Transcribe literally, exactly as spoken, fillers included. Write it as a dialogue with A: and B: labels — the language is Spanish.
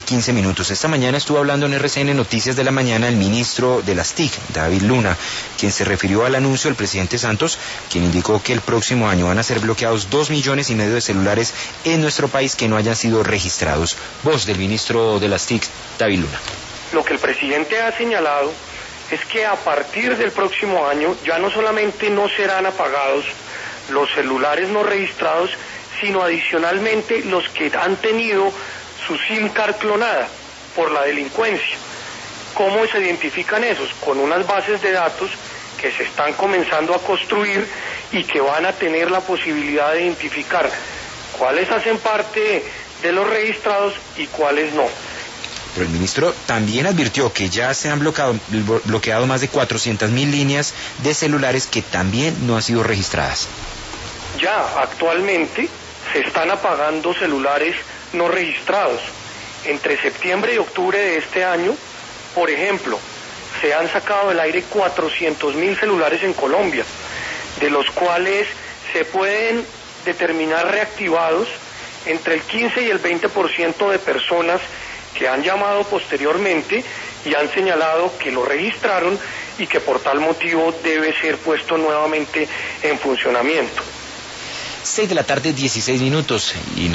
A: quince minutos. Esta mañana estuvo hablando en R C N Noticias de la Mañana el ministro de las T I C, David Luna, quien se refirió al anuncio del presidente Santos, quien indicó que el próximo año van a ser bloqueados dos millones y medio de celulares en nuestro país que no hayan sido registrados. Voz del ministro de las T I C, David Luna.
B: Lo que el presidente ha señalado es que a partir del próximo año ya no solamente no serán apagados los celulares no registrados, sino adicionalmente los que han tenido su SIM card clonada por la delincuencia. ¿Cómo se identifican esos? Con unas bases de datos que se están comenzando a construir y que van a tener la posibilidad de identificar cuáles hacen parte de los registrados y cuáles no.
A: Pero el ministro también advirtió que ya se han bloqueado, bloqueado más de cuatrocientas mil líneas de celulares que también no han sido registradas.
B: Ya actualmente se están apagando celulares no registrados. Entre septiembre y octubre de este año, por ejemplo, se han sacado del aire cuatrocientos mil celulares en Colombia, de los cuales se pueden determinar reactivados entre el quince y el veinte por ciento de personas que han llamado posteriormente y han señalado que lo registraron y que por tal motivo debe ser puesto nuevamente en funcionamiento.
A: seis de la tarde, dieciséis minutos, y nos